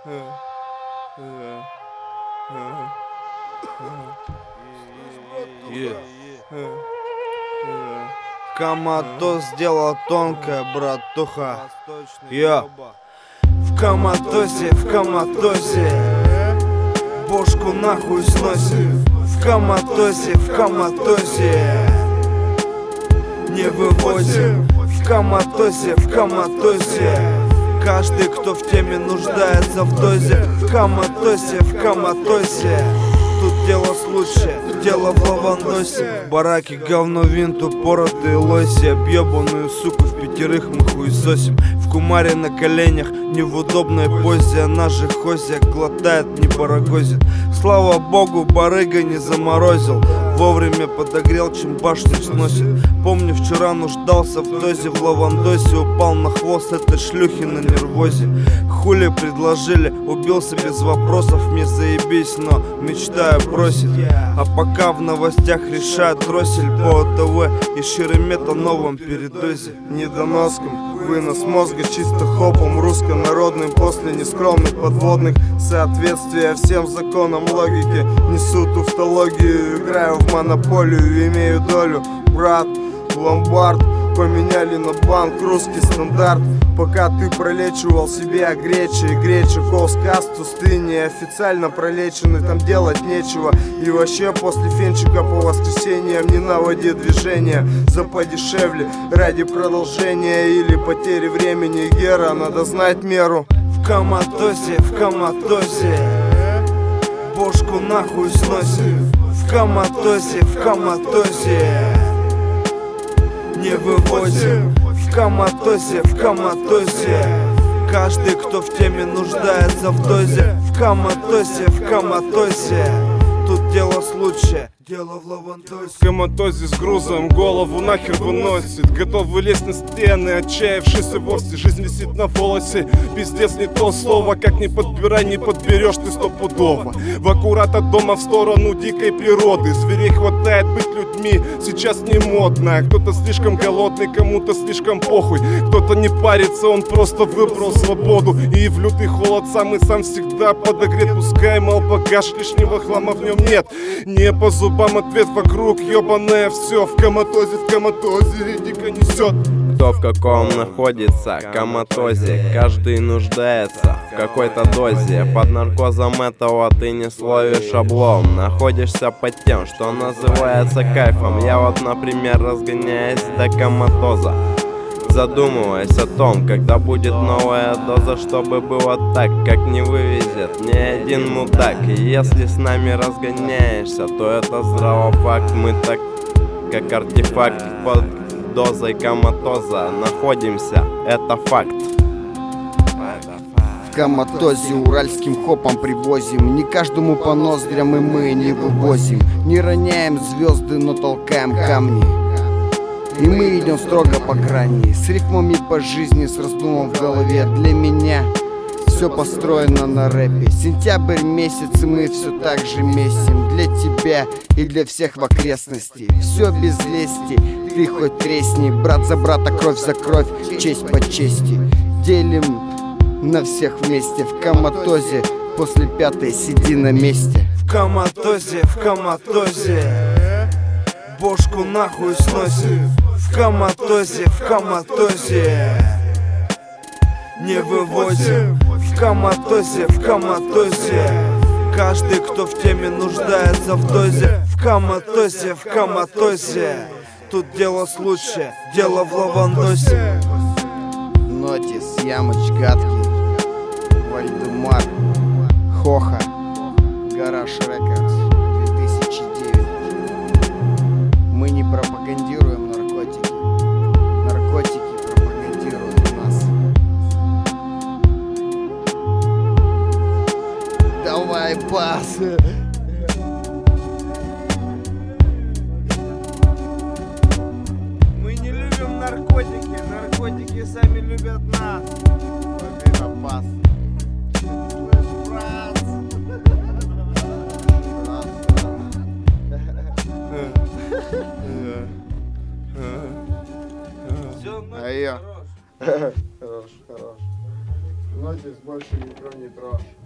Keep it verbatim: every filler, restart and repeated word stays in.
Коматоз дело тонкое, братуха. Я в коматозе, в коматозе, бошку нахуй сносит. В коматозе, в коматозе, не вывозим. В коматозе, в коматозе, каждый, кто в теме, нуждается в дозе. В коматозе, в коматозе, тут дело случая, дело в лавандосе. В бараке говно винту, поротые лоси, объебанную суку в пятерых мы хуесосим. В кумаре на коленях, не в удобной позе, она же хозя глотает, не барагозит. Слава богу, барыга не заморозил, вовремя подогрел, чем башню сносит. Помню, вчера нуждался в дозе, в лавандосе упал на хвост этой шлюхи на нервозе. Хули предложили, убился без вопросов, мне заебись, но мечтаю бросить. А пока в новостях решают дроссель по ОТВ и Шеремет о новом передозе. Недоноском вынос мозга чисто хопом русско-народным после нескромных подводных. Соответствие всем законам логики, несу туфтологию, играю в монополию, имею долю. Брат, ломбард поменяли на банк, русский стандарт. Пока ты пролечивал себе огречи и гречи, колскастус, ты неофициально пролеченный, там делать нечего. И вообще после фенчика по воскресеньям не наводи движения за подешевле ради продолжения или потери времени. Гера, надо знать меру. В коматозе, в коматозе, бошку нахуй сносит. В коматозе, в коматозе, не вывозим. В коматозе, в коматозе, каждый, кто в теме, нуждается в дозе. В коматозе, в коматозе, тут дело случая, дело в лавандосе. В коматозе с грузом голову нахер выносит, готовы лезть на стены, отчаявшийся вовсе. Жизнь висит на волосе, пиздец не то слово. Как ни подбирай, не подберешь ты стопудово. В аккурат от дома в сторону дикой природы. Зверей хватает, быть людьми сейчас не модно. Кто-то слишком голодный, кому-то слишком похуй. Кто-то не парится, он просто выбрал свободу. И в лютый холод сам и сам всегда подогрет. Пускай, мол, багаж, лишнего хлама в нем нет. Не по зубам ответ вокруг, ебаное все. В коматозе, в коматозе, дико несет. Кто в каком находится коматозе, каждый нуждается в какой-то дозе. Под наркозом этого ты не словишь облом, находишься под тем, что называется кайфом. Я вот, например, разгоняюсь до коматоза, задумываясь о том, когда будет новая доза, чтобы было так, как не вывезет ни один мудак. И если с нами разгоняешься, то это здраво факт. Мы так, как артефакт, под дозой коматоза находимся, это факт. В коматозе уральским хопом привозим, не каждому по ноздрям и мы не вывозим. Не роняем звезды, но толкаем камни, и мы идем строго по грани, с рифмами по жизни, с раздумом в голове. Для меня все построено на рэпе. Сентябрь месяц, и мы все так же месим. Для тебя и для всех в окрестности все без лести, ты хоть тресни. Брат за брата, кровь за кровь, честь по чести. Делим на всех вместе. В коматозе, после пятой сиди на месте. В коматозе, в коматозе, бошку нахуй сносит. В коматозе, в коматозе, не вывозим. В коматозе, в коматозе, каждый, кто в теме, нуждается в дозе. В коматозе, в коматозе, тут дело случая, дело в лавандосе. Нотис, Ямыч, Гадкий, Вальдемар, Хоха, Гараж Рекордс, две тысячи девять. Мы не пропагандируем наркотики, наркотики пропагандируют нас. Давай, бас! Мы не любим наркотики, наркотики сами любят нас. Вот это бас! Все, А я. хорош. Хорош, хорош. Нотис больше никто не трогает. хорош.